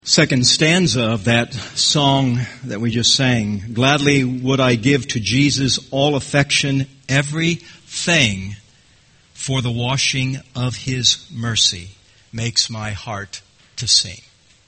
Second stanza of that song that we just sang. Gladly would I give to Jesus all affection, everything, for the washing of His mercy makes my heart to sing.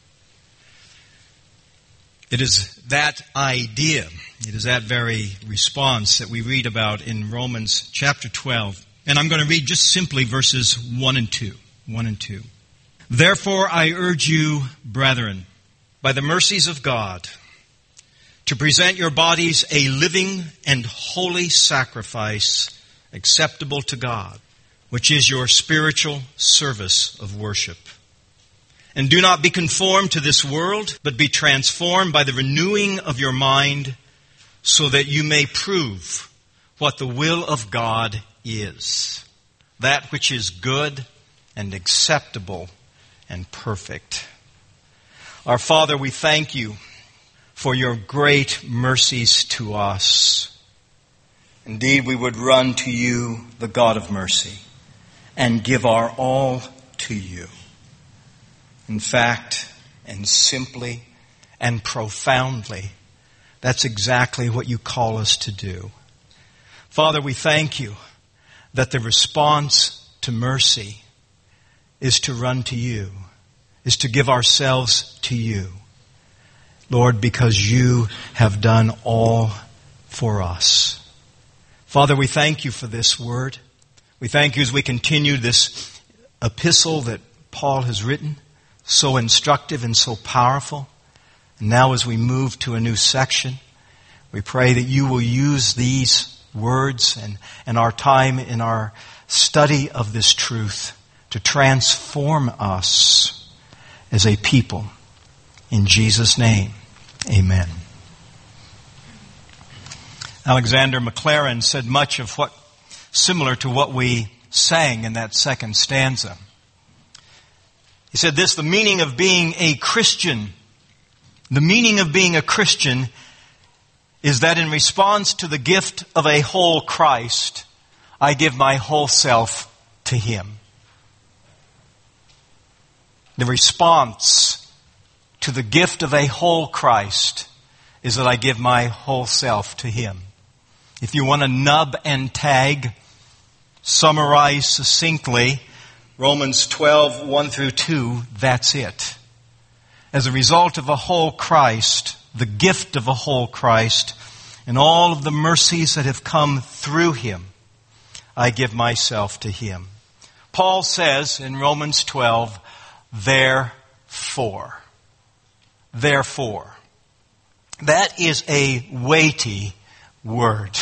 It is that idea, it is that very response that we read about in Romans chapter 12. And I'm going to read just simply verses 1 and 2. 1 and 2. Therefore I urge you, brethren, by the mercies of God, to present your bodies a living and holy sacrifice acceptable to God, which is your spiritual service of worship. And do not be conformed to this world, but be transformed by the renewing of your mind, so that you may prove what the will of God is, that which is good and acceptable and perfect. Our Father, we thank you for your great mercies to us. Indeed, we would run to you, the God of mercy, and give our all to you. In fact, and simply and profoundly, that's exactly what you call us to do. Father, we thank you that the response to mercy is to run to you, is to give ourselves to you. Lord, because you have done all for us. Father, we thank you for this word. We thank you as we continue this epistle that Paul has written, so instructive and so powerful. And now as we move to a new section, we pray that you will use these words and our time in our study of this truth to transform us as a people. In Jesus' name, amen. Alexander Maclaren said much of what similar to what we sang in that second stanza. He said this: the meaning of being a Christian, is that in response to the gift of a whole Christ, I give my whole self to Him. The response to the gift of a whole Christ is that I give my whole self to Him. If you want to nub and tag, summarize succinctly, Romans 12, 1 through 2, that's it. As a result of a whole Christ, the gift of a whole Christ, and all of the mercies that have come through Him, I give myself to Him. Paul says in Romans 12, therefore. Therefore. That is a weighty word.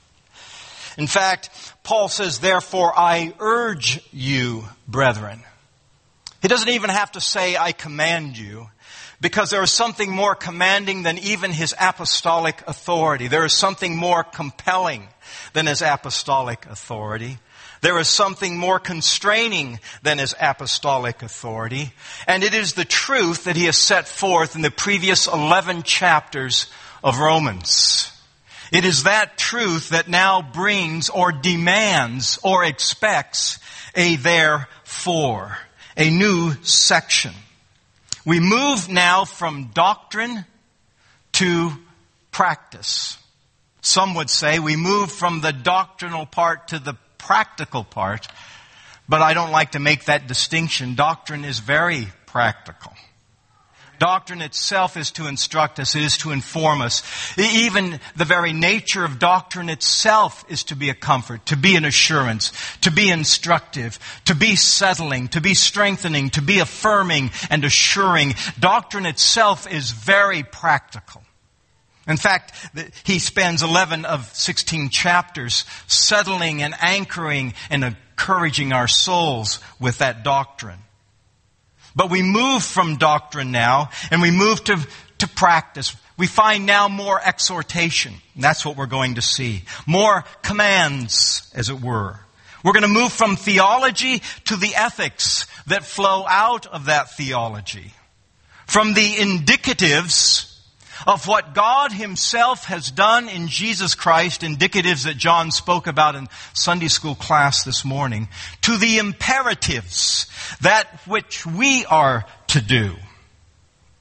In fact, Paul says, therefore I urge you, brethren. He doesn't even have to say, I command you, because there is something more commanding than even his apostolic authority. There is something more compelling than his apostolic authority. There is something more constraining than his apostolic authority. And it is the truth that he has set forth in the previous 11 chapters of Romans. It is that truth that now brings or demands or expects a therefore, a new section. We move now from doctrine to practice. Some would say we move from the doctrinal part to the practical part, but I don't like to make that distinction. Doctrine is very practical. Doctrine itself is to instruct us, it is to inform us. Even the very nature of doctrine itself is to be a comfort, to be an assurance, to be instructive, to be settling, to be strengthening, to be affirming and assuring. Doctrine itself is very practical. In fact, he spends 11 of 16 chapters settling and anchoring and encouraging our souls with that doctrine. But we move from doctrine now, and we move to practice. We find now more exhortation. And that's what we're going to see. More commands, as it were. We're going to move from theology to the ethics that flow out of that theology. From the indicatives of what God Himself has done in Jesus Christ, indicatives that John spoke about in Sunday school class this morning, to the imperatives, that which we are to do.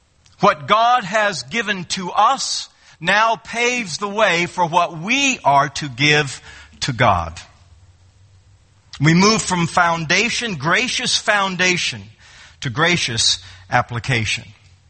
What God has given to us now paves the way for what we are to give to God. We move from foundation, gracious foundation, to gracious application.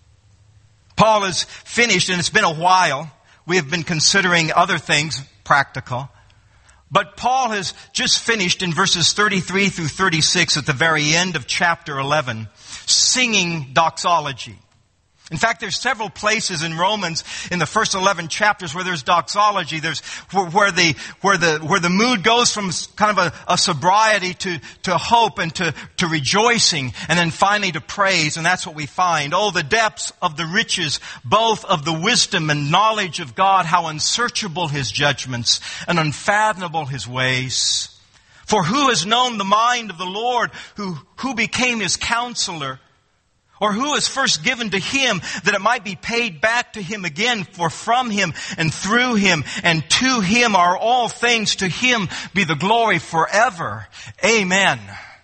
Paul is finished, and it's been a while. We have been considering other things practical. But Paul has just finished in verses 33 through 36 at the very end of chapter 11, singing doxology. In fact, there's several places in Romans in the first 11 chapters where there's doxology. There's where the mood goes from kind of a sobriety to hope and to rejoicing, and then finally to praise, and that's what we find. Oh, the depths of the riches, both of the wisdom and knowledge of God, how unsearchable His judgments and unfathomable His ways. For who has known the mind of the Lord, who became His counselor? Or who is first given to Him that it might be paid back to Him again? For from Him and through Him and to Him are all things. To Him be the glory forever. Amen.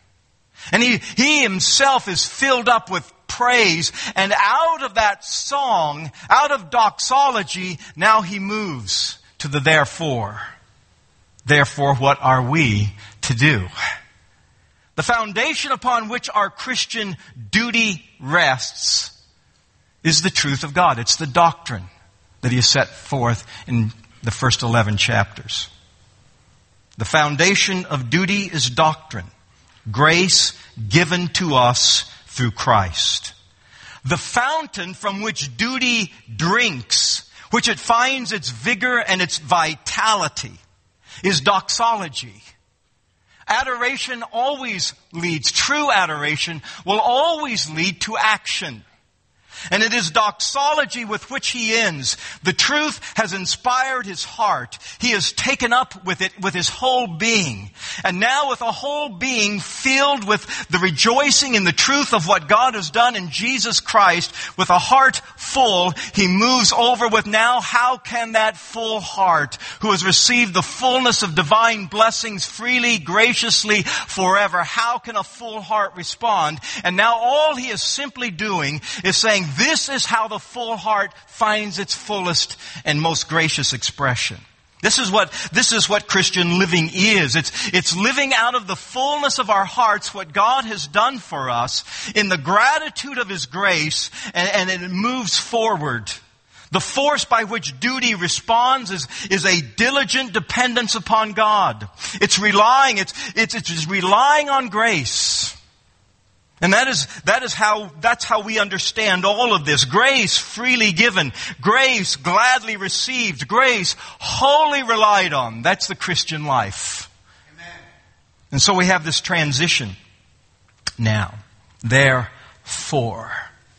And He Himself is filled up with praise. And out of that song, out of doxology, now He moves to the therefore. Therefore, what are we to do? The foundation upon which our Christian duty rests is the truth of God. It's the doctrine that He has set forth in the first 11 chapters. The foundation of duty is doctrine, grace given to us through Christ. The fountain from which duty drinks, which it finds its vigor and its vitality, is doxology. Adoration always leads, true adoration will always lead to action. And it is doxology with which He ends. The truth has inspired His heart. He is taken up with it with His whole being. And now with a whole being filled with the rejoicing in the truth of what God has done in Jesus Christ, with a heart full, He moves over with now how can that full heart, who has received the fullness of divine blessings freely, graciously, forever, how can a full heart respond? And now all He is simply doing is saying, this is how the full heart finds its fullest and most gracious expression. This is what Christian living is. It's living out of the fullness of our hearts what God has done for us in the gratitude of His grace, and it moves forward. The force by which duty responds is a diligent dependence upon God. It's relying on grace. And that's how we understand all of this. Grace freely given. Grace gladly received. Grace wholly relied on. That's the Christian life. Amen. And so we have this transition now. Therefore.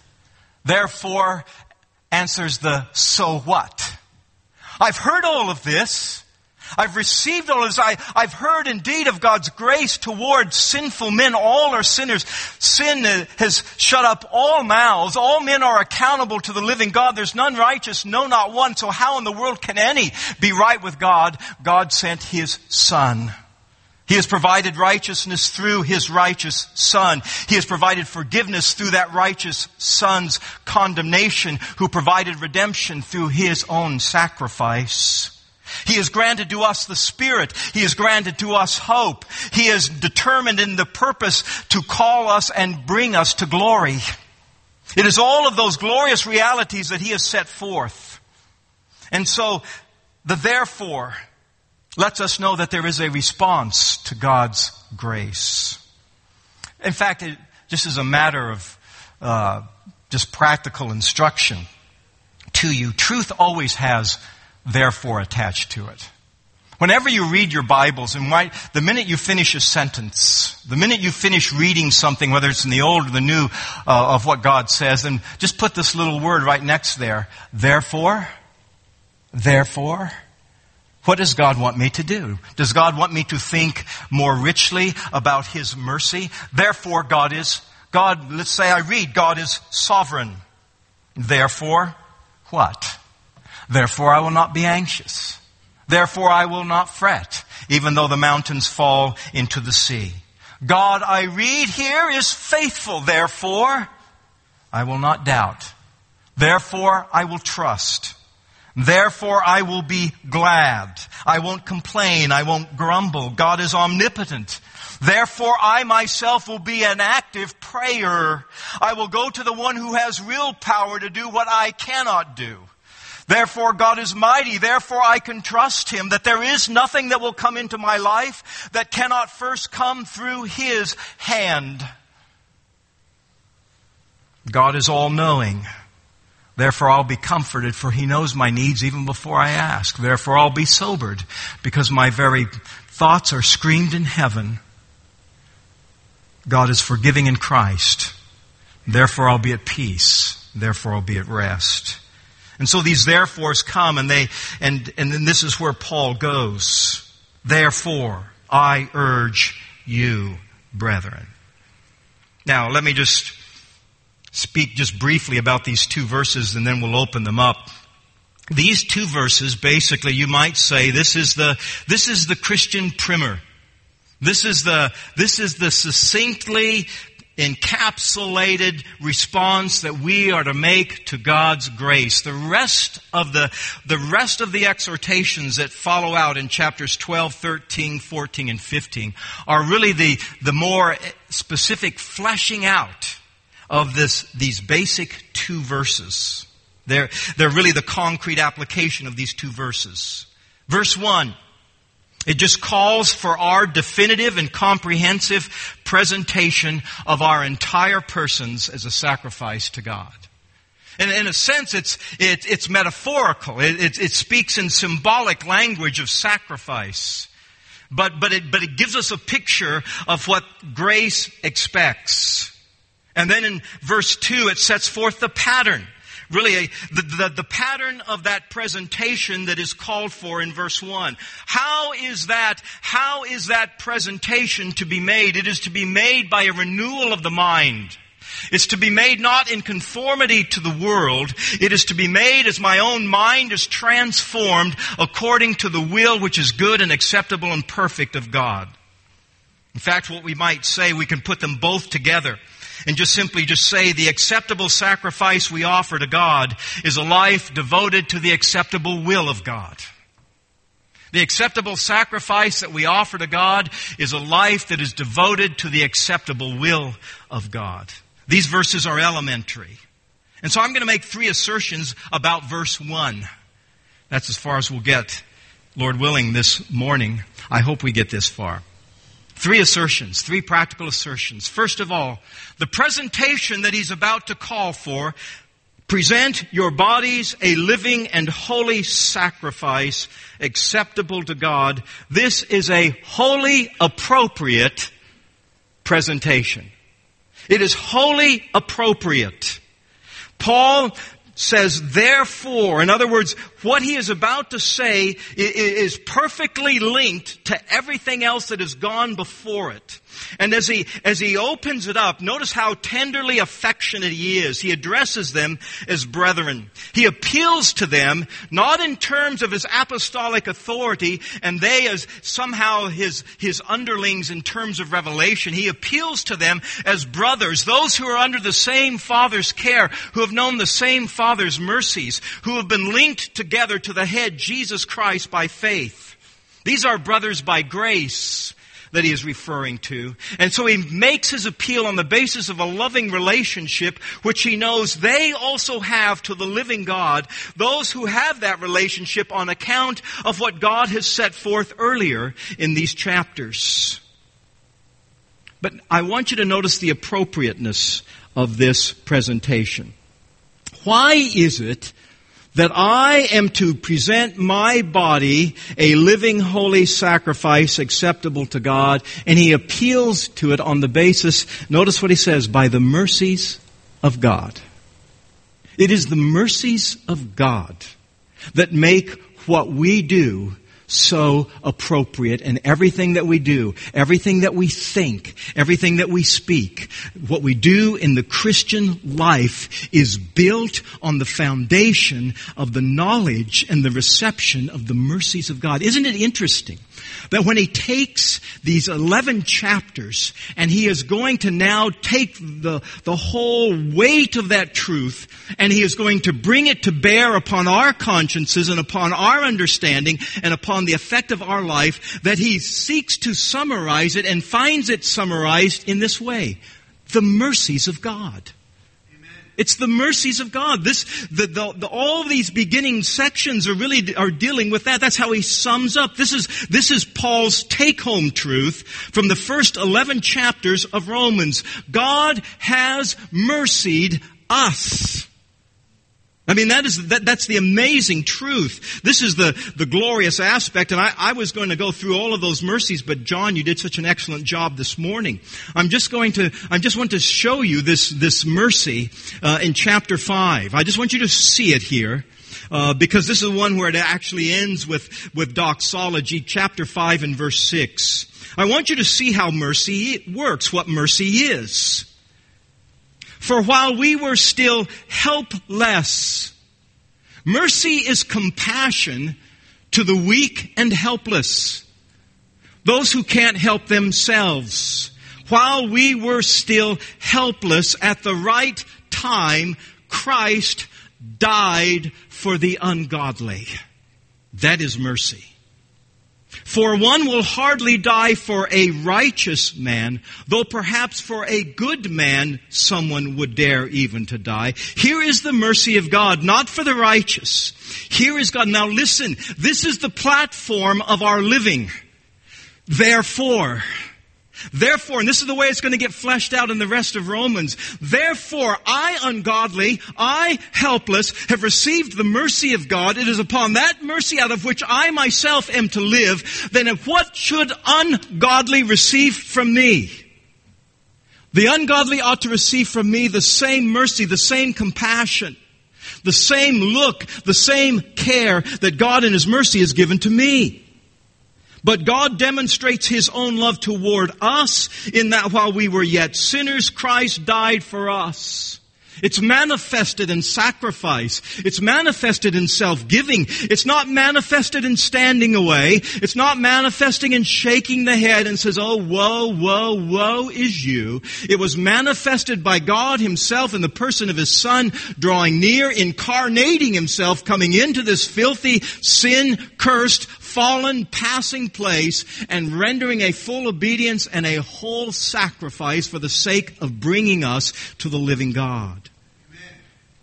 Therefore answers the so what. I've heard all of this. I've received all this. I've heard indeed of God's grace toward sinful men. All are sinners. Sin has shut up all mouths. All men are accountable to the living God. There's none righteous, no, not one. So how in the world can any be right with God? God sent His Son. He has provided righteousness through His righteous Son. He has provided forgiveness through that righteous Son's condemnation, who provided redemption through His own sacrifice. He has granted to us the Spirit. He has granted to us hope. He is determined in the purpose to call us and bring us to glory. It is all of those glorious realities that He has set forth. And so, the therefore lets us know that there is a response to God's grace. In fact, just as a matter of just practical instruction to you, truth always has therefore attached to it. Whenever you read your Bibles, and the minute you finish a sentence, the minute you finish reading something, whether it's in the Old or the New, of what God says, then just put this little word right next there. Therefore. Therefore. What does God want me to do? Does God want me to think more richly about His mercy? Therefore, let's say I read, God is sovereign. Therefore, what? Therefore, I will not be anxious. Therefore, I will not fret, even though the mountains fall into the sea. God, I read here, is faithful. Therefore, I will not doubt. Therefore, I will trust. Therefore, I will be glad. I won't complain. I won't grumble. God is omnipotent. Therefore, I myself will be an active prayer. I will go to the one who has real power to do what I cannot do. Therefore, God is mighty. Therefore, I can trust Him that there is nothing that will come into my life that cannot first come through His hand. God is all-knowing. Therefore, I'll be comforted, for He knows my needs even before I ask. Therefore, I'll be sobered, because my very thoughts are screamed in heaven. God is forgiving in Christ. Therefore, I'll be at peace. Therefore, I'll be at rest. And so these therefores come, and then this is where Paul goes. Therefore, I urge you, brethren. Now, let me just speak just briefly about these two verses, and then we'll open them up. These two verses, basically, you might say, this is the Christian primer. This is the succinctly encapsulated response that we are to make to God's grace. The rest of the exhortations that follow out in chapters 12, 13, 14, and 15 are really the more specific fleshing out of these basic two verses. They're really the concrete application of these two verses. Verse 1, it just calls for our definitive and comprehensive presentation of our entire persons as a sacrifice to God. And in a sense, it's metaphorical. It speaks in symbolic language of sacrifice. But it gives us a picture of what grace expects. And then in verse 2, it sets forth the pattern. Really, the pattern of that presentation that is called for in verse 1. How is that presentation to be made? It is to be made by a renewal of the mind. It's to be made not in conformity to the world. It is to be made as my own mind is transformed according to the will which is good and acceptable and perfect of God. In fact, what we might say, we can put them both together. And just simply say the acceptable sacrifice we offer to God is a life devoted to the acceptable will of God. The acceptable sacrifice that we offer to God is a life that is devoted to the acceptable will of God. These verses are elementary. And so I'm going to make 3 assertions about verse 1. That's as far as we'll get, Lord willing, this morning. I hope we get this far. 3 assertions, 3 practical assertions. First of all, the presentation that he's about to call for, present your bodies a living and holy sacrifice acceptable to God. This is a wholly appropriate presentation. It is wholly appropriate. Paul says, therefore, in other words, what he is about to say is perfectly linked to everything else that has gone before it. And as he opens it up, notice how tenderly affectionate he is. He addresses them as brethren. He appeals to them, not in terms of his apostolic authority, and they as somehow his underlings in terms of revelation. He appeals to them as brothers, those who are under the same Father's care, who have known the same Father's mercies, who have been linked together to the head, Jesus Christ, by faith. These are brothers by grace that he is referring to. And so he makes his appeal on the basis of a loving relationship, which he knows they also have to the living God, those who have that relationship on account of what God has set forth earlier in these chapters. But I want you to notice the appropriateness of this presentation. Why is it that I am to present my body a living, holy sacrifice acceptable to God? And he appeals to it on the basis, notice what he says, by the mercies of God. It is the mercies of God that make what we do so appropriate in everything that we do, everything that we think, everything that we speak. What we do in the Christian life is built on the foundation of the knowledge and the reception of the mercies of God. Isn't it interesting that when he takes these 11 chapters and he is going to now take the whole weight of that truth and he is going to bring it to bear upon our consciences and upon our understanding and upon the effect of our life, that he seeks to summarize it and finds it summarized in this way: the mercies of God. It's the mercies of God. All these beginning sections are dealing with that. That's how he sums up. This is Paul's take-home truth from the first 11 chapters of Romans. God has mercied us. I mean, that's the amazing truth. This is the glorious aspect, and I was going to go through all of those mercies, but John, you did such an excellent job this morning. I just want to show you this mercy in chapter 5. I just want you to see it here, because this is the one where it actually ends with doxology, chapter 5 and verse 6. I want you to see how mercy works, what mercy is. For while we were still helpless, mercy is compassion to the weak and helpless, those who can't help themselves. While we were still helpless, at the right time, Christ died for the ungodly. That is mercy. For one will hardly die for a righteous man, though perhaps for a good man someone would dare even to die. Here is the mercy of God, not for the righteous. Here is God. Now listen, this is the platform of our living. Therefore, and this is the way it's going to get fleshed out in the rest of Romans. Therefore, I, ungodly, I, helpless, have received the mercy of God. It is upon that mercy out of which I myself am to live. Then what should ungodly receive from me? The ungodly ought to receive from me the same mercy, the same compassion, the same look, the same care that God in His mercy has given to me. But God demonstrates His own love toward us in that while we were yet sinners, Christ died for us. It's manifested in sacrifice. It's manifested in self-giving. It's not manifested in standing away. It's not manifesting in shaking the head and says, oh, woe, woe, woe is you. It was manifested by God Himself in the person of His Son, drawing near, incarnating Himself, coming into this filthy, sin-cursed, fallen, passing place, and rendering a full obedience and a whole sacrifice for the sake of bringing us to the living God. Amen.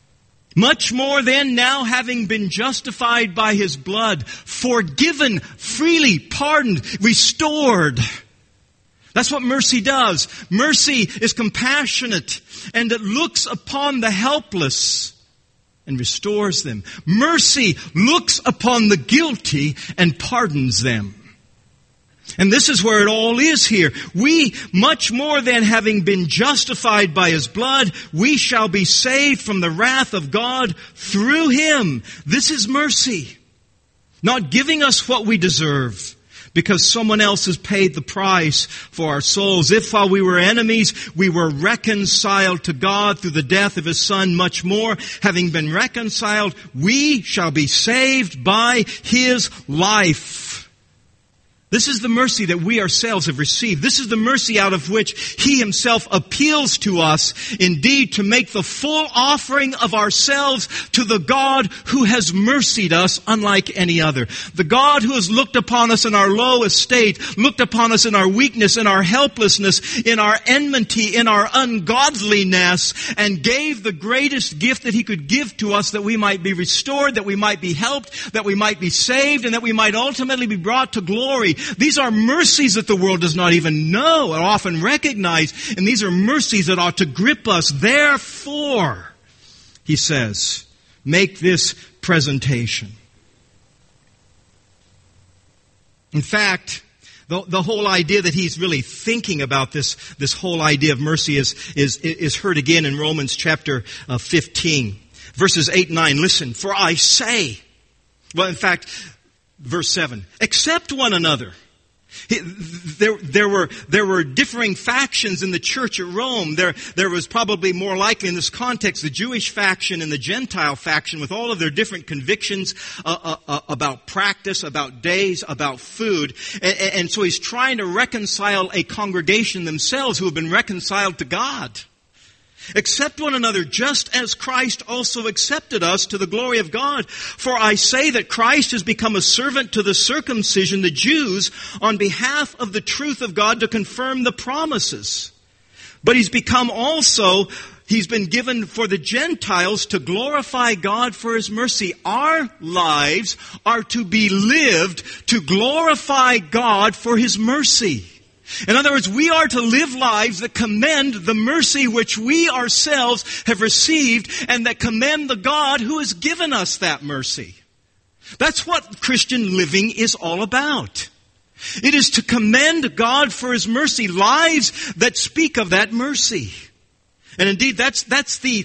Much more then, now having been justified by His blood, forgiven, freely pardoned, restored. That's what mercy does. Mercy is compassionate, and it looks upon the helpless and restores them. Mercy looks upon the guilty and pardons them. And this is where it all is here. We, much more than having been justified by His blood, we shall be saved from the wrath of God through Him. This is mercy. Not giving us what we deserve, because someone else has paid the price for our souls. If while we were enemies, we were reconciled to God through the death of His Son, much more, having been reconciled, we shall be saved by His life. This is the mercy that we ourselves have received. This is the mercy out of which He Himself appeals to us, indeed, to make the full offering of ourselves to the God who has mercied us unlike any other. The God who has looked upon us in our low estate, looked upon us in our weakness, in our helplessness, in our enmity, in our ungodliness, and gave the greatest gift that He could give to us, that we might be restored, that we might be helped, that we might be saved, and that we might ultimately be brought to glory. These are mercies that the world does not even know or often recognize, and these are mercies that ought to grip us. Therefore, he says, make this presentation. In fact, the whole idea that he's really thinking about this whole idea of mercy is heard again in Romans chapter 15, verses 8 and 9. Listen, for I say, well, in fact, Verse 7, accept one another. There were differing factions in the church at Rome. There was probably more likely in this context the Jewish faction and the Gentile faction with all of their different convictions about practice, about days, about food. And so he's trying to reconcile a congregation themselves who have been reconciled to God. Accept one another just as Christ also accepted us to the glory of God. For I say that Christ has become a servant to the circumcision, the Jews, on behalf of the truth of God to confirm the promises. But he's been given for the Gentiles to glorify God for his mercy. Our lives are to be lived to glorify God for his mercy. In other words, we are to live lives that commend the mercy which we ourselves have received and that commend the God who has given us that mercy. That's what Christian living is all about. It is to commend God for his mercy, lives that speak of that mercy. And indeed, that's the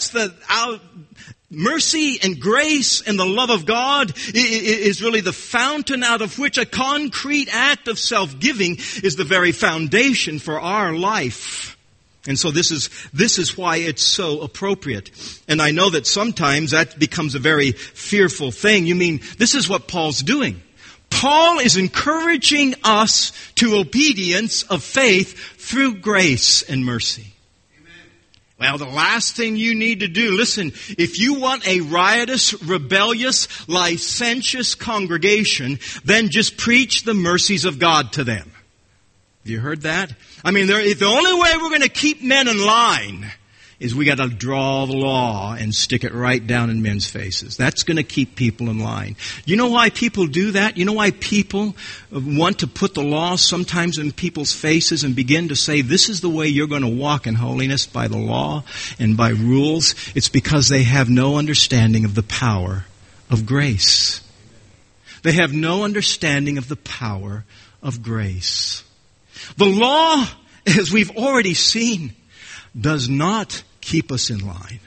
mercy and grace and the love of God is really the fountain out of which a concrete act of self-giving is the very foundation for our life. And so this is why it's so appropriate. And I know that sometimes that becomes a very fearful thing. You mean, this is what Paul's doing. Paul is encouraging us to obedience of faith through grace and mercy. Well, the last thing you need to do, listen, if you want a riotous, rebellious, licentious congregation, then just preach the mercies of God to them. Have you heard that? I mean, the only way we're going to keep men in line is we got to draw the law and stick it right down in men's faces. That's going to keep people in line. You know why people do that? You know why people want to put the law sometimes in people's faces and begin to say, this is the way you're going to walk in holiness by the law and by rules? It's because they have no understanding of the power of grace. They have no understanding of the power of grace. The law, as we've already seen, does not keep us in line.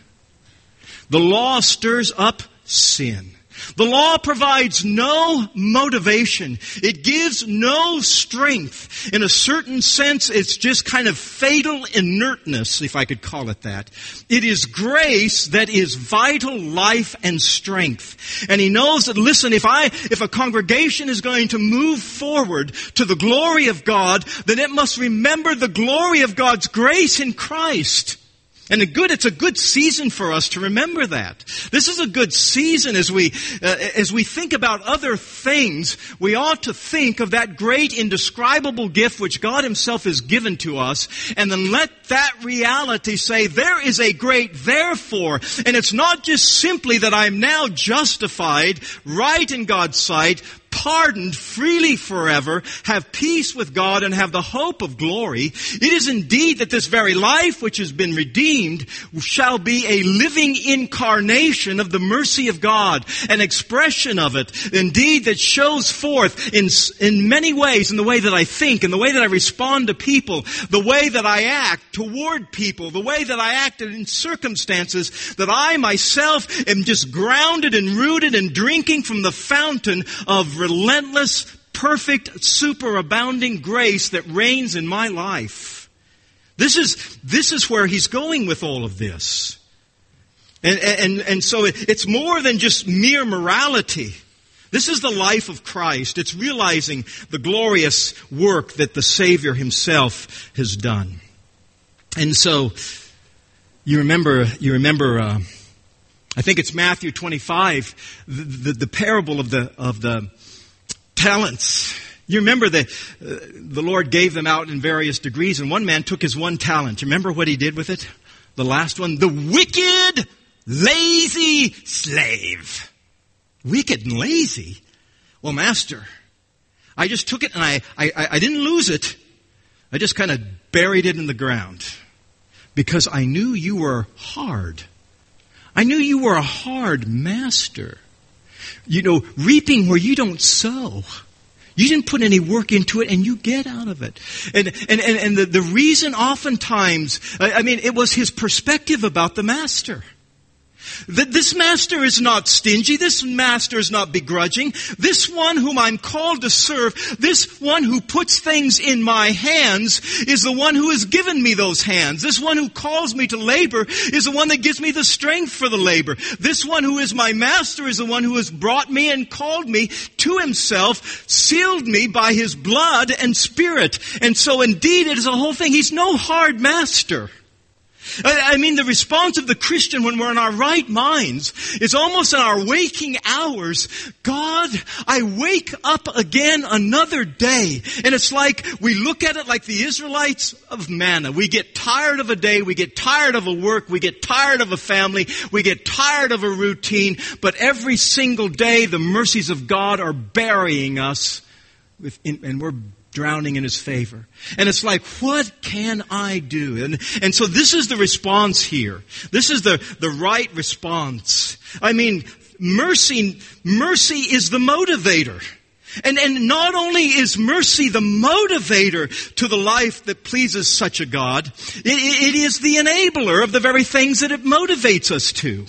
The law stirs up sin. The law provides no motivation. It gives no strength. In a certain sense, it's just kind of fatal inertness, if I could call it that. It is grace that is vital life and strength. And he knows that, listen, if a congregation is going to move forward to the glory of God, then it must remember the glory of God's grace in Christ. And it's a good season for us to remember that. This is a good season as we think about other things. We ought to think of that great indescribable gift which God himself has given to us, and then let that reality say, there is a great therefore. And it's not just simply that I'm now justified, right in God's sight, pardoned freely forever, have peace with God, and have the hope of glory. It is indeed that this very life which has been redeemed shall be a living incarnation of the mercy of God, an expression of it, indeed, that shows forth in many ways, in the way that I think, in the way that I respond to people, the way that I act toward people, the way that I act in circumstances, that I myself am just grounded and rooted and drinking from the fountain of relentless, perfect, superabounding grace that reigns in my life. This is where he's going with all of this. And so it's more than just mere morality. This is the life of Christ. It's realizing the glorious work that the Savior himself has done. And so you remember I think it's Matthew 25, the parable of the talents. You remember the Lord gave them out in various degrees, and one man took his one talent. You remember what he did with it? The last one, the wicked, lazy slave. Wicked and lazy? Well, master, I just took it and I didn't lose it. I just kind of buried it in the ground because I knew you were hard. I knew you were a hard master. You know, reaping where you don't sow. You didn't put any work into it, and you get out of it. And the reason oftentimes, it was his perspective about the master. This master is not stingy. This master is not begrudging. This one whom I'm called to serve, this one who puts things in my hands is the one who has given me those hands. This one who calls me to labor is the one that gives me the strength for the labor. This one who is my master is the one who has brought me and called me to himself, sealed me by his blood and spirit. And so indeed it is a whole thing. He's no hard master. I mean, the response of the Christian when we're in our right minds is almost in our waking hours. God, I wake up again another day. And it's like we look at it like the Israelites of manna. We get tired of a day. We get tired of a work. We get tired of a family. We get tired of a routine. But every single day, the mercies of God are burying us and we're drowning in his favor. And it's like, what can I do? And so this is the response here. This is the right response. I mean, mercy is the motivator. And not only is mercy the motivator to the life that pleases such a God, it is the enabler of the very things that it motivates us to.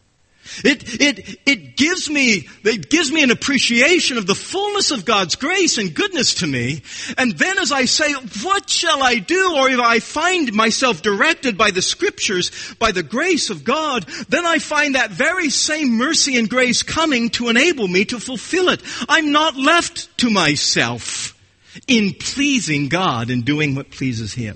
It gives me an appreciation of the fullness of God's grace and goodness to me. And then as I say, what shall I do? Or if I find myself directed by the Scriptures, by the grace of God, then I find that very same mercy and grace coming to enable me to fulfill it. I'm not left to myself in pleasing God and doing what pleases Him.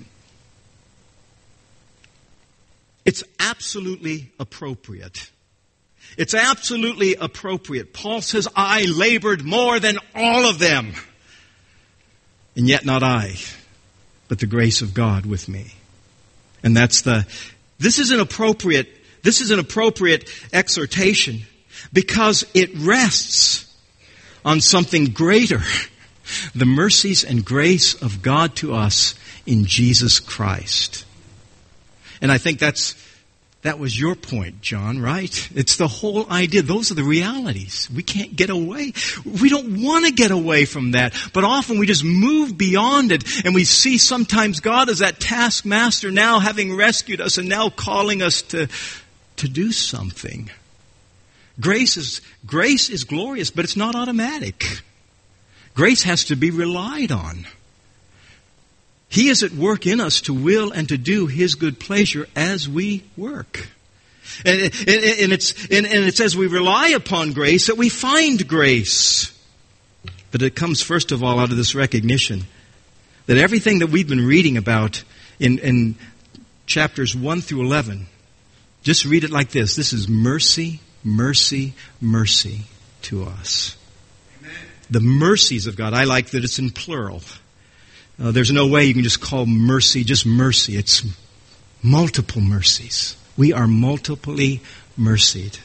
It's absolutely appropriate. It's absolutely appropriate. Paul says, I labored more than all of them. And yet not I, but the grace of God with me. And this is an appropriate exhortation because it rests on something greater. The mercies and grace of God to us in Jesus Christ. And I think that was your point, John, right? It's the whole idea. Those are the realities. We can't get away. We don't want to get away from that. But often we just move beyond it. And we see sometimes God as that taskmaster now having rescued us and now calling us to do something. Grace is glorious, but it's not automatic. Grace has to be relied on. He is at work in us to will and to do His good pleasure as we work. And it's as we rely upon grace that we find grace. But it comes first of all out of this recognition that everything that we've been reading about in chapters 1 through 11, just read it like this. This is mercy, mercy, mercy to us. Amen. The mercies of God. I like that it's in plural. There's no way you can just call mercy just mercy. It's multiple mercies. We are multiply mercied.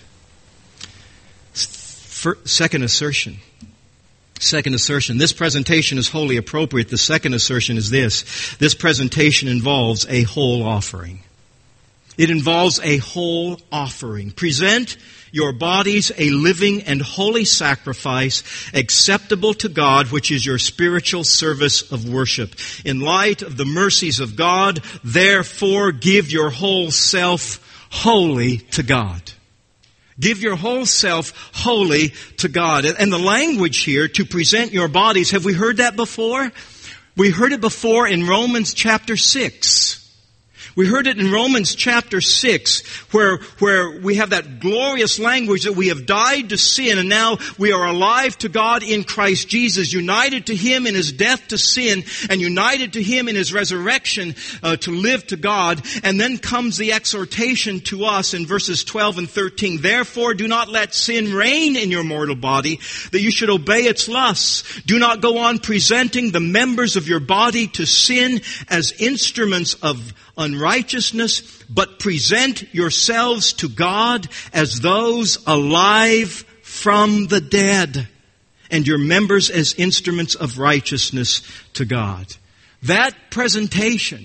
Second assertion. This presentation is wholly appropriate. The second assertion is this. This presentation involves a whole offering. It involves a whole offering. Present your bodies a living and holy sacrifice acceptable to God, which is your spiritual service of worship. In light of the mercies of God, therefore give your whole self wholly to God. Give your whole self wholly to God. And the language here, to present your bodies, have we heard that before? We heard it before in Romans chapter 6. We heard it in Romans chapter 6 where we have that glorious language that we have died to sin and now we are alive to God in Christ Jesus, united to Him in His death to sin and united to Him in His resurrection to live to God. And then comes the exhortation to us in verses 12 and 13. Therefore, do not let sin reign in your mortal body, that you should obey its lusts. Do not go on presenting the members of your body to sin as instruments of unrighteousness, but present yourselves to God as those alive from the dead, and your members as instruments of righteousness to God. That presentation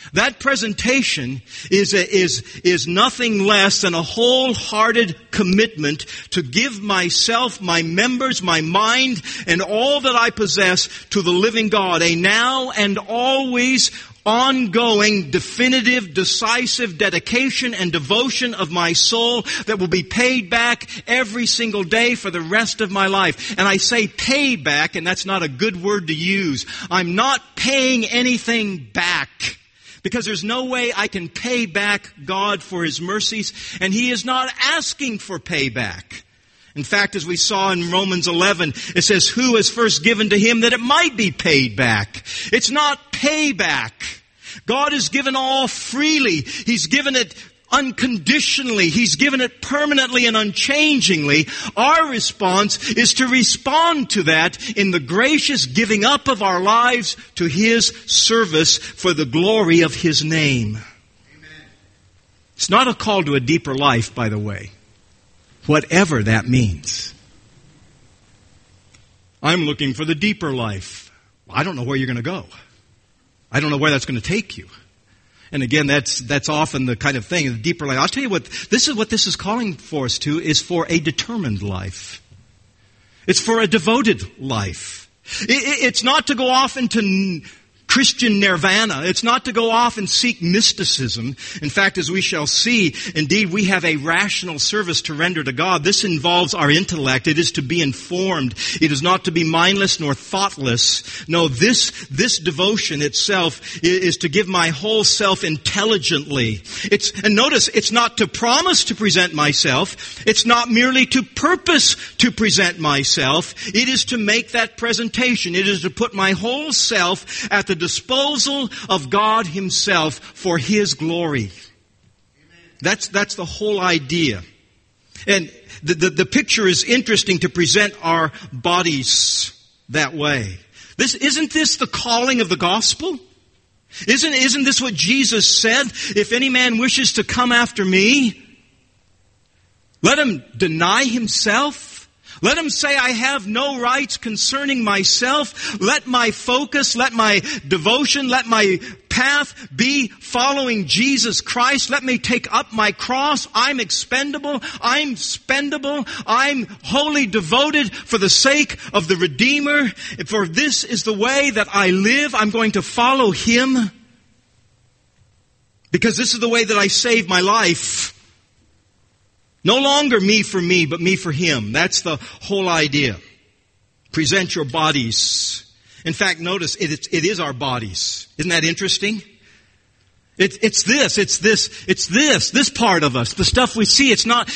is nothing less than a wholehearted commitment to give myself, my members, my mind, and all that I possess to the living God, a now and always ongoing, definitive, decisive dedication and devotion of my soul that will be paid back every single day for the rest of my life. And I say pay back, and that's not a good word to use. I'm not paying anything back, because there's no way I can pay back God for His mercies, and He is not asking for payback. In fact, as we saw in Romans 11, it says, who has first given to him that it might be paid back? It's not payback. God has given all freely. He's given it unconditionally. He's given it permanently and unchangingly. Our response is to respond to that in the gracious giving up of our lives to His service for the glory of His name. Amen. It's not a call to a deeper life, by the way. Whatever that means. I'm looking for the deeper life. I don't know where you're going to go. I don't know where that's going to take you. And again, that's often the kind of thing, the deeper life. I'll tell you what this is calling for us to, is for a determined life. It's for a devoted life. It's not to go off into Christian nirvana. It's not to go off and seek mysticism. In fact, as we shall see, indeed, we have a rational service to render to God. This involves our intellect. It is to be informed. It is not to be mindless nor thoughtless. No, this devotion itself is to give my whole self intelligently. And notice, it's not to promise to present myself. It's not merely to purpose to present myself. It is to make that presentation. It is to put my whole self at the disposal of God Himself for His glory. Amen. That's the whole idea. And the picture is interesting to present our bodies that way. Isn't this the calling of the gospel? Isn't this what Jesus said? If any man wishes to come after me, let him deny himself. Let him say, I have no rights concerning myself. Let my focus, let my devotion, let my path be following Jesus Christ. Let me take up my cross. I'm expendable. I'm spendable. I'm wholly devoted for the sake of the Redeemer. For this is the way that I live. I'm going to follow Him, because this is the way that I save my life. No longer me for me, but me for Him. That's the whole idea. Present your bodies. In fact, notice it is our bodies. Isn't that interesting? It's this part of us, the stuff we see. It's not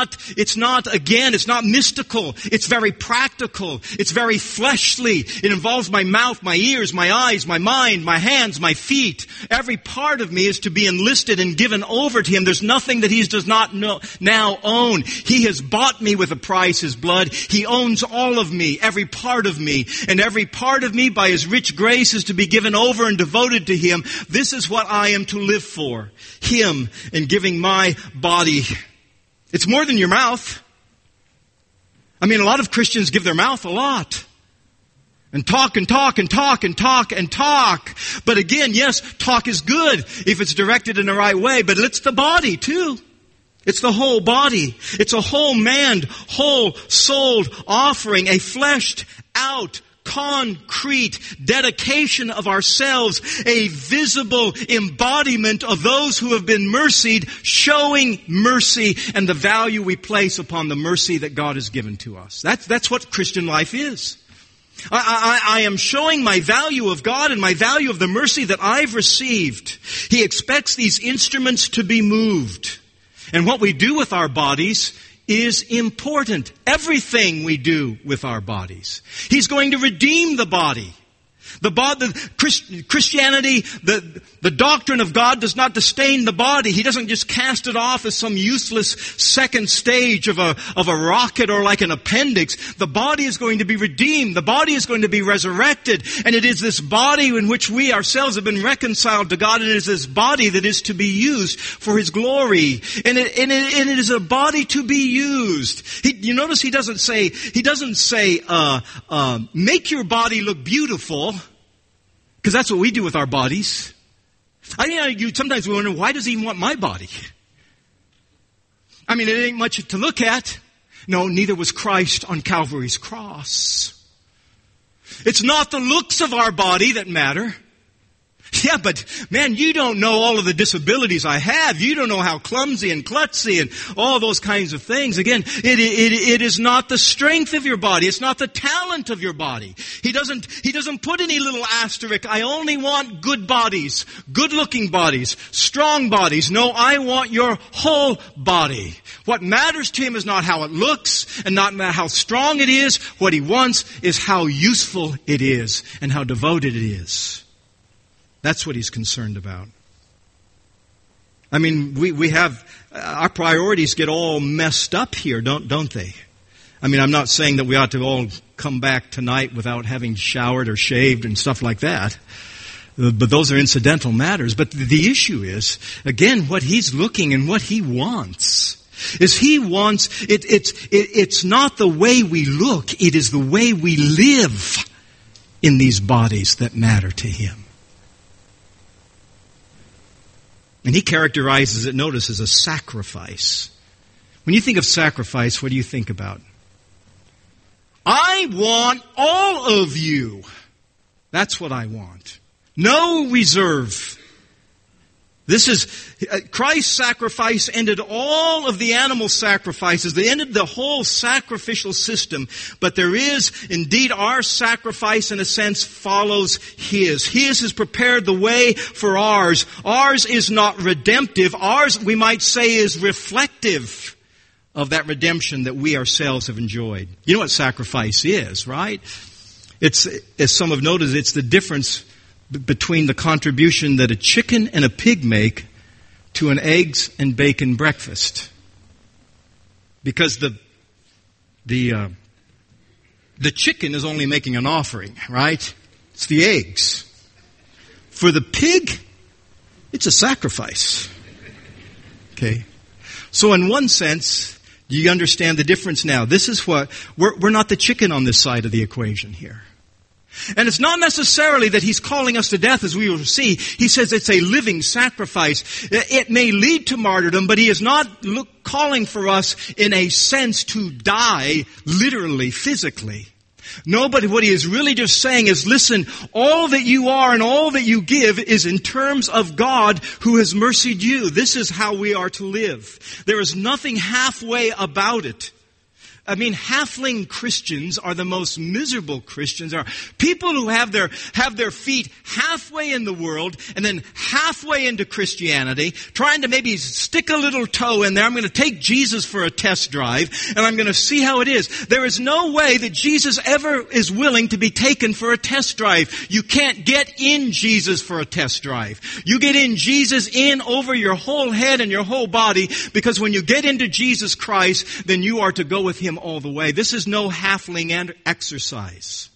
mystical. It's very practical. It's very fleshly. It involves my mouth, my ears, my eyes, my mind, my hands, my feet. Every part of me is to be enlisted and given over to Him. There's nothing that He does not now own. He has bought me with a price, His blood. He owns all of me, every part of me. And every part of me, by His rich grace, is to be given over and devoted to Him. This is what I am to live for, Him, and giving my body. It's more than your mouth. I mean, a lot of Christians give their mouth a lot. And talk and talk and talk and talk and talk. But again, yes, talk is good if it's directed in the right way, but it's the body too. It's the whole body. It's a whole man, whole-souled offering, a fleshed out, concrete dedication of ourselves, a visible embodiment of those who have been mercied, showing mercy and the value we place upon the mercy that God has given to us. That's what Christian life is. I am showing my value of God and my value of the mercy that I've received. He expects these instruments to be moved. And what we do with our bodies is important. Everything we do with our bodies. He's going to redeem the body. Christianity, the doctrine of God does not disdain the body. He doesn't just cast it off as some useless second stage of a rocket or like an appendix. The body is going to be redeemed. The body is going to be resurrected. And it is this body in which we ourselves have been reconciled to God. And it is this body that is to be used for His glory. And it is a body to be used. You notice he doesn't say, make your body look beautiful. Because that's what we do with our bodies. Sometimes we wonder, why does He want my body? I mean, it ain't much to look at. No, neither was Christ on Calvary's cross. It's not the looks of our body that matter. Yeah, but man, you don't know all of the disabilities I have. You don't know how clumsy and klutzy and all those kinds of things. Again, it is not the strength of your body. It's not the talent of your body. He doesn't put any little asterisk. I only want good bodies, good looking bodies, strong bodies. No, I want your whole body. What matters to him is not how it looks and not how strong it is. What he wants is how useful it is and how devoted it is. That's what he's concerned about. I mean, we have, our priorities get all messed up here, don't they? I mean, I'm not saying that we ought to all come back tonight without having showered or shaved and stuff like that. But those are incidental matters. But the issue is, again, what he's looking and what he wants is he wants, it's not the way we look, it is the way we live in these bodies that matter to him. And he characterizes it, notice, as a sacrifice. When you think of sacrifice, what do you think about? I want all of you. That's what I want. No reserve. This is, Christ's sacrifice ended all of the animal sacrifices. They ended the whole sacrificial system. But there is, indeed, our sacrifice in a sense follows His. His has prepared the way for ours. Ours is not redemptive. Ours, we might say, is reflective of that redemption that we ourselves have enjoyed. You know what sacrifice is, right? It's, as some have noted, it's the difference between the contribution that a chicken and a pig make to an eggs and bacon breakfast. Because the chicken is only making an offering, right? It's the eggs. For the pig, it's a sacrifice. Okay? So in one sense, do you understand the difference now? This is what, we're not the chicken on this side of the equation here. And it's not necessarily that he's calling us to death, as we will see. He says it's a living sacrifice. It may lead to martyrdom, but he is not calling for us in a sense to die literally, physically. No, but what he is really just saying is, listen, all that you are and all that you give is in terms of God who has mercied you. This is how we are to live. There is nothing halfway about it. I mean, halfling Christians are the most miserable Christians. Are people who have their feet halfway in the world and then halfway into Christianity, trying to maybe stick a little toe in there. I'm going to take Jesus for a test drive, and I'm going to see how it is. There is no way that Jesus ever is willing to be taken for a test drive. You can't get in Jesus for a test drive. You get in Jesus in over your whole head and your whole body, because when you get into Jesus Christ, then you are to go with Him all the way. This is no halfling exercise.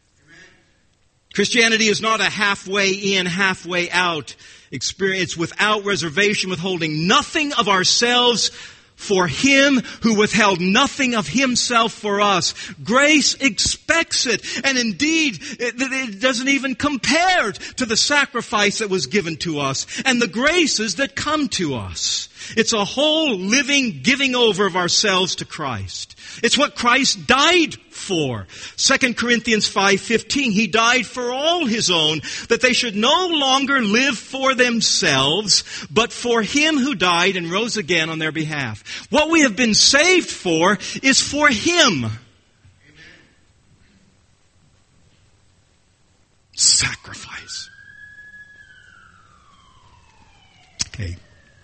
Christianity is not a halfway in, halfway out experience without reservation, withholding nothing of ourselves for Him who withheld nothing of Himself for us. Grace expects it. And indeed, it doesn't even compare to the sacrifice that was given to us and the graces that come to us. It's a whole living giving over of ourselves to Christ. It's what Christ died for. 2 Corinthians 5:15, He died for all His own, that they should no longer live for themselves, but for Him who died and rose again on their behalf. What we have been saved for is for Him. Amen. Sacrifice. Okay.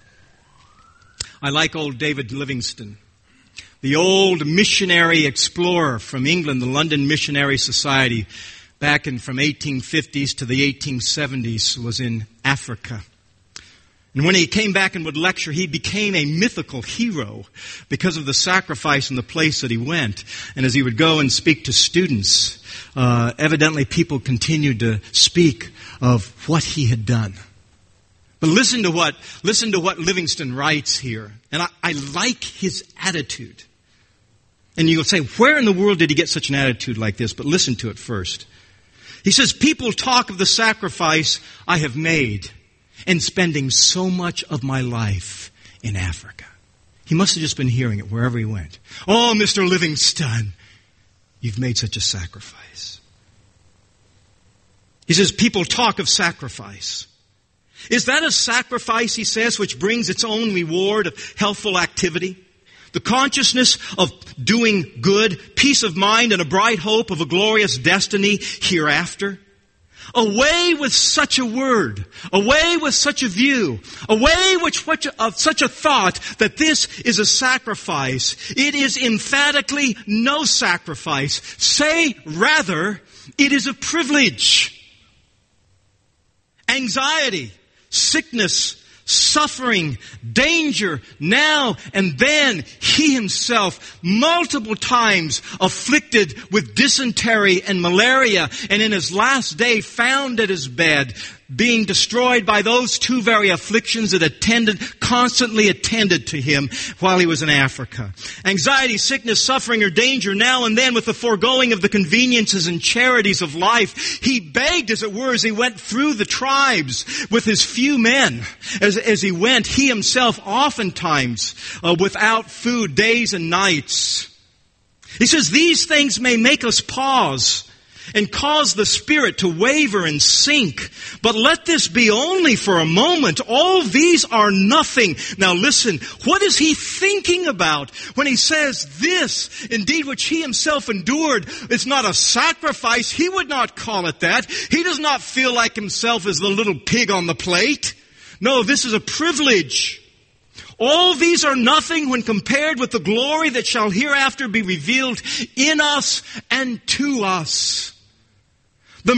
I like old David Livingstone, the old missionary explorer from England, the London Missionary Society, back in from 1850s to the 1870s, was in Africa. And when he came back and would lecture, he became a mythical hero because of the sacrifice and the place that he went. And as he would go and speak to students, evidently people continued to speak of what he had done. But listen to what Livingstone writes here. And I like his attitude. And you'll say, where in the world did he get such an attitude like this? But listen to it first. He says, people talk of the sacrifice I have made in spending so much of my life in Africa. He must have just been hearing it wherever he went. Oh, Mr. Livingstone, you've made such a sacrifice. He says, people talk of sacrifice. Is that a sacrifice, he says, which brings its own reward of healthful activity? The consciousness of doing good, peace of mind, and a bright hope of a glorious destiny hereafter? Away with such a word, away with such a view, away with such a thought that this is a sacrifice. It is emphatically no sacrifice. Say rather, it is a privilege. Anxiety, sickness, suffering, danger, now and then, he himself multiple times afflicted with dysentery and malaria, and in his last day found at his bed, being destroyed by those two very afflictions that constantly attended to him while he was in Africa. Anxiety, sickness, suffering, or danger now and then, with the foregoing of the conveniences and charities of life. He begged, as it were, as he went through the tribes with his few men. As he went, he himself oftentimes without food, days and nights. He says, these things may make us pause and cause the spirit to waver and sink. But let this be only for a moment. All these are nothing. Now listen, what is he thinking about when he says this, indeed, which he himself endured, is not a sacrifice? He would not call it that. He does not feel like himself as the little pig on the plate. No, this is a privilege. All these are nothing when compared with the glory that shall hereafter be revealed in us and to us. The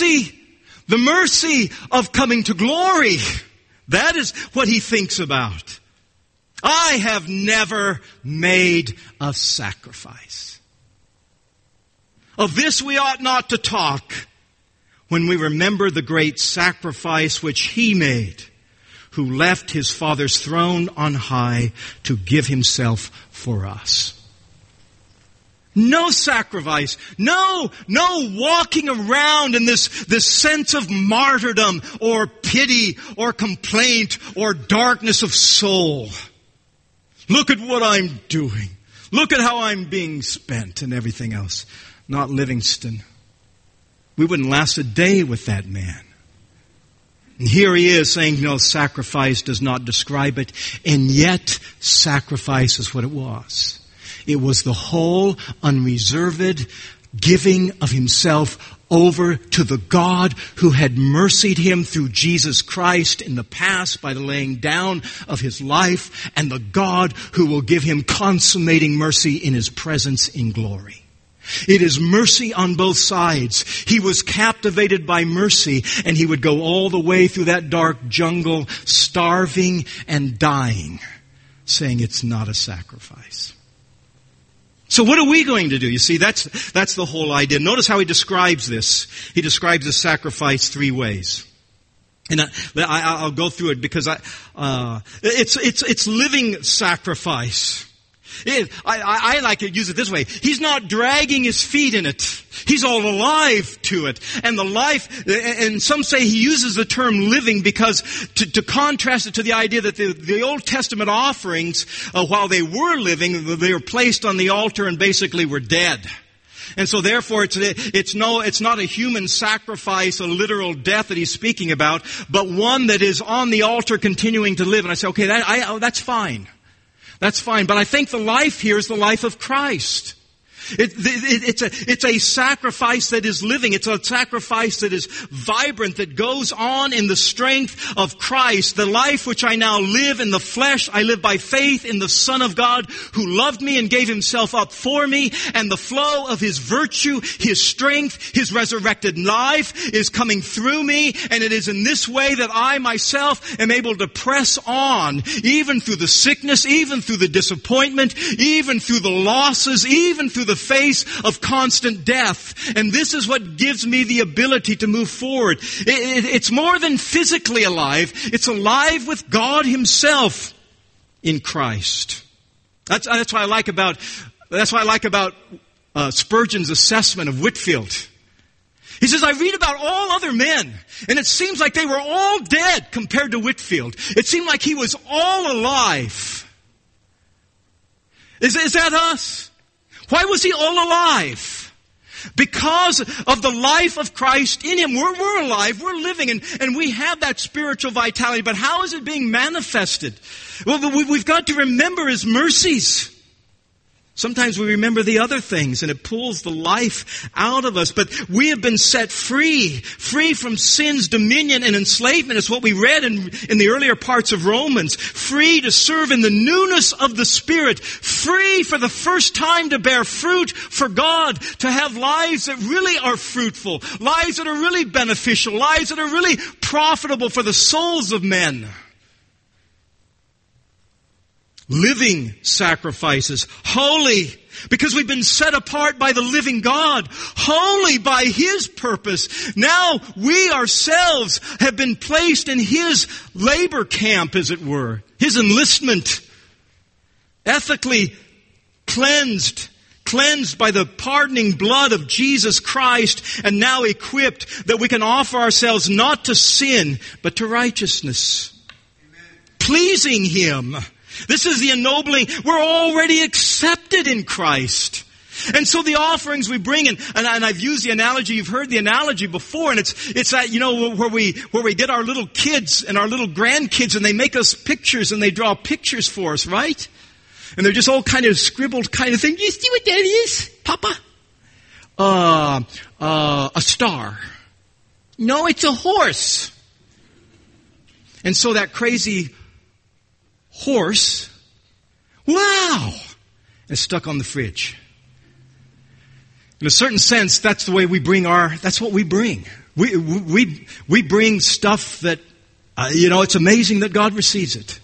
mercy of coming to glory. That is what he thinks about. I have never made a sacrifice. Of this we ought not to talk when we remember the great sacrifice which he made, who left his Father's throne on high to give himself for us. No sacrifice. No walking around in this sense of martyrdom or pity or complaint or darkness of soul. Look at what I'm doing. Look at how I'm being spent and everything else. Not Livingston. We wouldn't last a day with that man. And here he is saying, no, sacrifice does not describe it. And yet, sacrifice is what it was. It was the whole, unreserved giving of himself over to the God who had mercied him through Jesus Christ in the past by the laying down of his life, and the God who will give him consummating mercy in his presence in glory. It is mercy on both sides. He was captivated by mercy, and he would go all the way through that dark jungle, starving and dying, saying it's not a sacrifice. So what are we going to do? You see, that's the whole idea. Notice how he describes this. He describes the sacrifice three ways. And I'll go through it because it's living sacrifice. I like to use it this way. He's not dragging his feet in it. He's all alive to it. And the life, and some say he uses the term living because to contrast it to the idea that the Old Testament offerings, while they were living, they were placed on the altar and basically were dead. And so therefore it's not a human sacrifice, a literal death that he's speaking about, but one that is on the altar continuing to live. And I say, okay, that's fine. That's fine. But I think the life here is the life of Christ. It's a sacrifice that is living. It's a sacrifice that is vibrant, that goes on in the strength of Christ. The life which I now live in the flesh, I live by faith in the Son of God who loved me and gave himself up for me. And the flow of his virtue, his strength, his resurrected life is coming through me. And it is in this way that I myself am able to press on, even through the sickness, even through the disappointment, even through the losses, even through the face of constant death. And this is what gives me the ability to move forward. It's more than physically alive. It's alive with God himself in Christ. That's what I like about Spurgeon's assessment of Whitefield. He says, I read about all other men, and it seems like they were all dead compared to Whitefield. It seemed like he was all alive. Is that us? Why was he all alive? Because of the life of Christ in Him. We're alive, we're living, and we have that spiritual vitality. But how is it being manifested? Well, we've got to remember His mercies. Sometimes we remember the other things, and it pulls the life out of us. But we have been set free from sin's dominion and enslavement. It's what we read in the earlier parts of Romans. Free to serve in the newness of the Spirit. Free for the first time to bear fruit for God. To have lives that really are fruitful. Lives that are really beneficial. Lives that are really profitable for the souls of men. Living sacrifices, holy, because we've been set apart by the living God, holy by His purpose. Now we ourselves have been placed in His labor camp, as it were, His enlistment, ethically cleansed by the pardoning blood of Jesus Christ, and now equipped that we can offer ourselves not to sin, but to righteousness. Amen. Pleasing Him. This is the ennobling. We're already accepted in Christ. And so the offerings we bring in, and I've used the analogy, you've heard the analogy before, and it's that, where we get our little kids and our little grandkids, and they make us pictures, and they draw pictures for us, right? And they're just all kind of scribbled kind of thing. You see what that is, Papa? A star. No, it's a horse. And so that crazy horse, wow, is stuck on the fridge. In a certain sense, that's the way we bring that's what we bring. We bring stuff that, it's amazing that God receives it.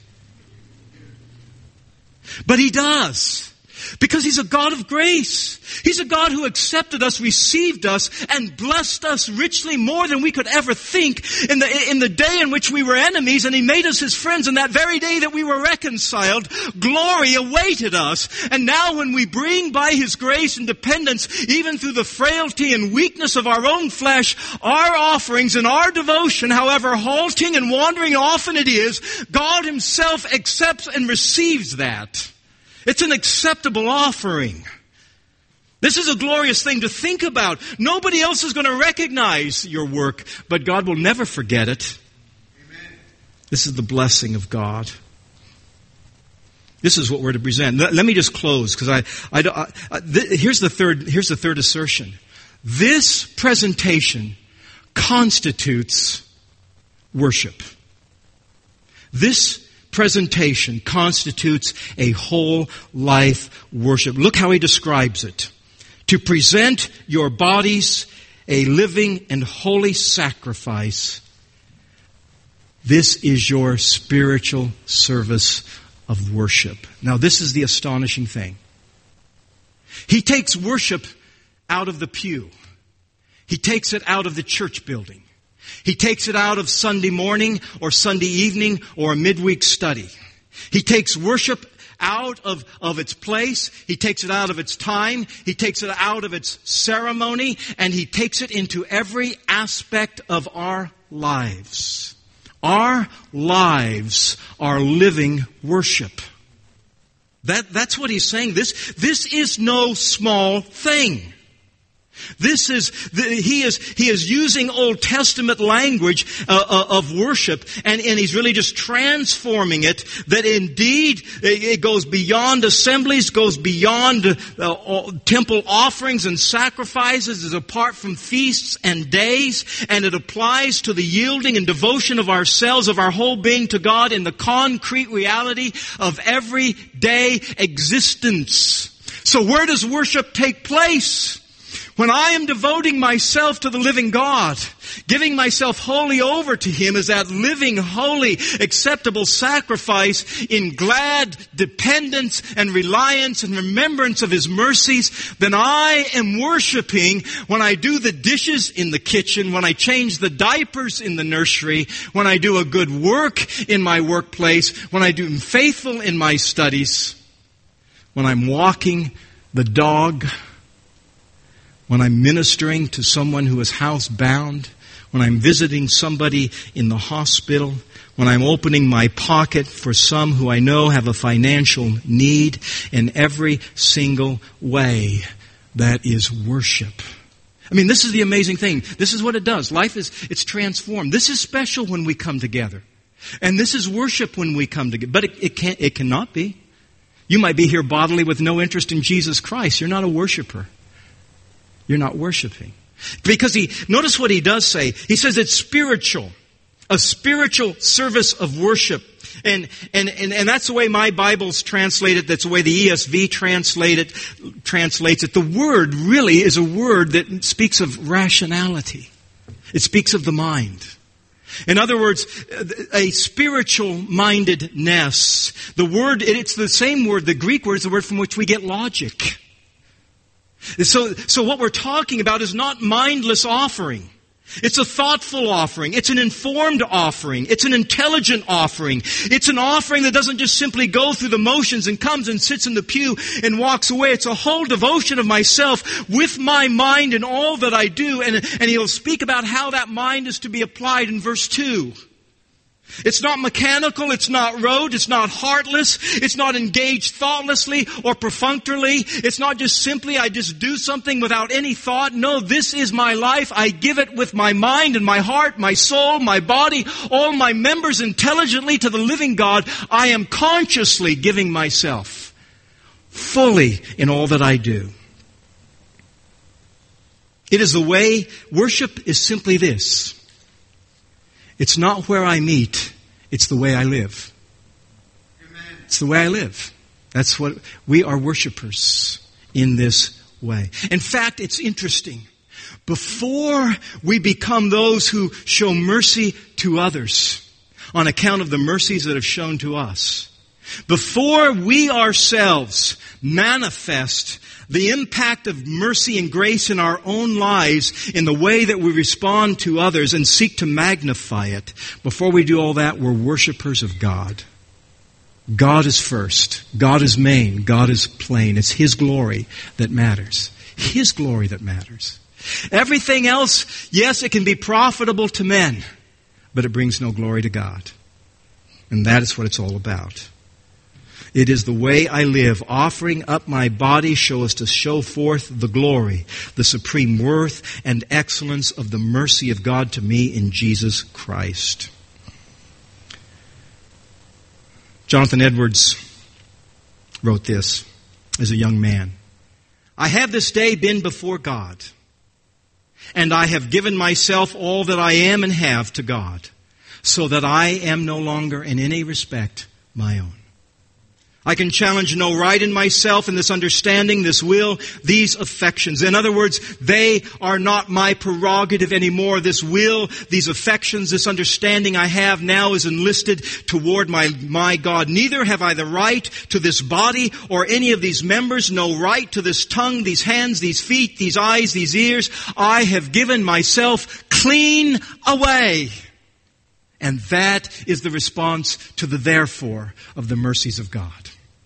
But He does. Because He's a God of grace. He's a God who accepted us, received us, and blessed us richly more than we could ever think in the day in which we were enemies, and He made us His friends. And that very day that we were reconciled, glory awaited us. And now when we bring by His grace and dependence, even through the frailty and weakness of our own flesh, our offerings and our devotion, however halting and wandering often it is, God Himself accepts and receives that. It's an acceptable offering. This is a glorious thing to think about. Nobody else is going to recognize your work, but God will never forget it. Amen. This is the blessing of God. This is what we're to present. Let me just close, because here's the third assertion. This presentation constitutes worship. This presentation constitutes a whole life worship. Look how he describes it. To present your bodies a living and holy sacrifice. This is your spiritual service of worship. Now, this is the astonishing thing. He takes worship out of the pew. He takes it out of the church building. He takes it out of Sunday morning or Sunday evening or a midweek study. He takes worship out of its place. He takes it out of its time. He takes it out of its ceremony. And He takes it into every aspect of our lives. Our lives are living worship. That's what He's saying. This is no small thing. He is using Old Testament language of worship, and He's really just transforming it, that indeed it goes beyond assemblies, goes beyond temple offerings and sacrifices, is apart from feasts and days, and it applies to the yielding and devotion of ourselves, of our whole being to God in the concrete reality of everyday existence. So where does worship take place? When I am devoting myself to the living God, giving myself wholly over to Him as that living, holy, acceptable sacrifice in glad dependence and reliance and remembrance of His mercies, then I am worshiping when I do the dishes in the kitchen, when I change the diapers in the nursery, when I do a good work in my workplace, when I do faithful in my studies, when I'm walking the dog, when I'm ministering to someone who is housebound, when I'm visiting somebody in the hospital, when I'm opening my pocket for some who I know have a financial need, in every single way, that is worship. I mean, this is the amazing thing. This is what it does. It's transformed. This is special when we come together. And this is worship when we come together. But it cannot be. You might be here bodily with no interest in Jesus Christ. You're not a worshiper. You're not worshiping. Because notice what he does say. He says it's spiritual. A spiritual service of worship. And that's the way my Bible's translated. That's the way the ESV translates it. The word really is a word that speaks of rationality. It speaks of the mind. In other words, a spiritual mindedness. The word, it's the same word, the Greek word is the word from which we get logic. So what we're talking about is not mindless offering. It's a thoughtful offering. It's an informed offering. It's an intelligent offering. It's an offering that doesn't just simply go through the motions and comes and sits in the pew and walks away. It's a whole devotion of myself with my mind in all that I do. And he'll speak about how that mind is to be applied in verse 2. It's not mechanical, it's not rote, it's not heartless, it's not engaged thoughtlessly or perfunctorily. It's not just simply I just do something without any thought. No, this is my life. I give it with my mind and my heart, my soul, my body, all my members intelligently to the living God. I am consciously giving myself fully in all that I do. It is the way worship is simply this. It's not where I meet, it's the way I live. Amen. It's the way I live. That's what we are worshipers in this way. In fact, it's interesting. Before we become those who show mercy to others on account of the mercies that have shown to us, before we ourselves manifest the impact of mercy and grace in our own lives in the way that we respond to others and seek to magnify it, before we do all that, we're worshipers of God. God is first. God is main. God is plain. It's His glory that matters. His glory that matters. Everything else, yes, it can be profitable to men, but it brings no glory to God. And that is what it's all about. It is the way I live, offering up my body so as to show forth the glory, the supreme worth and excellence of the mercy of God to me in Jesus Christ. Jonathan Edwards wrote this as a young man. I have this day been before God, and I have given myself all that I am and have to God, so that I am no longer in any respect my own. I can challenge no right in myself in this understanding, this will, these affections. In other words, they are not my prerogative anymore. This will, these affections, this understanding I have now is enlisted toward my God. Neither have I the right to this body or any of these members, no right to this tongue, these hands, these feet, these eyes, these ears. I have given myself clean away. And that is the response to the therefore of the mercies of God.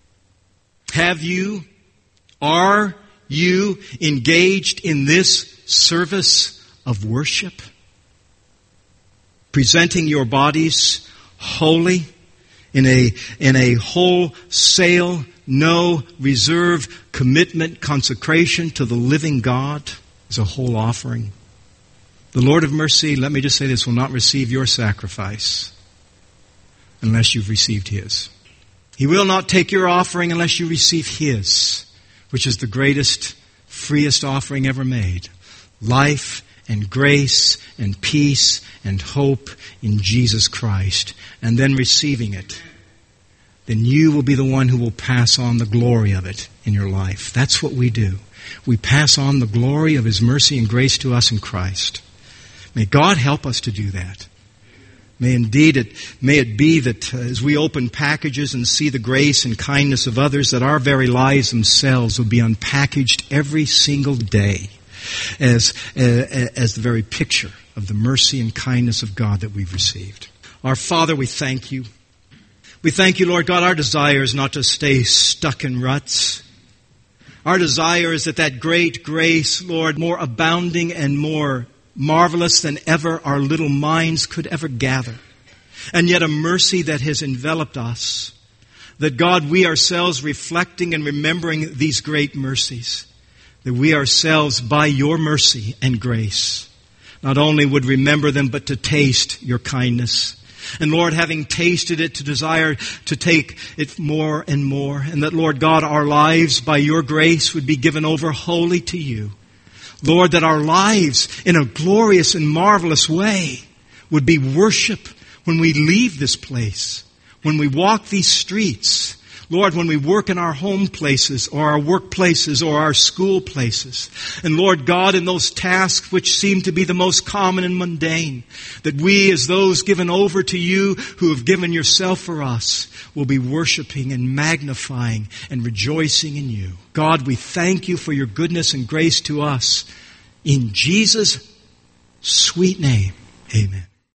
Are you engaged in this service of worship? Presenting your bodies wholly in a wholesale, no reserve commitment, consecration to the living God as a whole offering. The Lord of mercy, let me just say this, will not receive your sacrifice unless you've received His. He will not take your offering unless you receive His, which is the greatest, freest offering ever made. Life and grace and peace and hope in Jesus Christ. And then receiving it, then you will be the one who will pass on the glory of it in your life. That's what we do. We pass on the glory of His mercy and grace to us in Christ. May God help us to do that. May it be that as we open packages and see the grace and kindness of others, that our very lives themselves will be unpackaged every single day as the very picture of the mercy and kindness of God that we've received. Our Father, we thank You. We thank You, Lord God. Our desire is not to stay stuck in ruts. Our desire is that great grace, Lord, more abounding and more marvelous than ever our little minds could ever gather. And yet a mercy that has enveloped us. That God, we ourselves reflecting and remembering these great mercies, that we ourselves, by your mercy and grace, not only would remember them, but to taste your kindness. And Lord, having tasted it, to desire to take it more and more. And that, Lord God, our lives, by your grace, would be given over wholly to you. Lord, that our lives, in a glorious and marvelous way, would be worship when we leave this place, when we walk these streets. Lord, when we work in our home places or our workplaces or our school places. And Lord God, in those tasks which seem to be the most common and mundane, that we as those given over to you who have given yourself for us will be worshiping and magnifying and rejoicing in you. God, we thank you for your goodness and grace to us. In Jesus' sweet name, amen.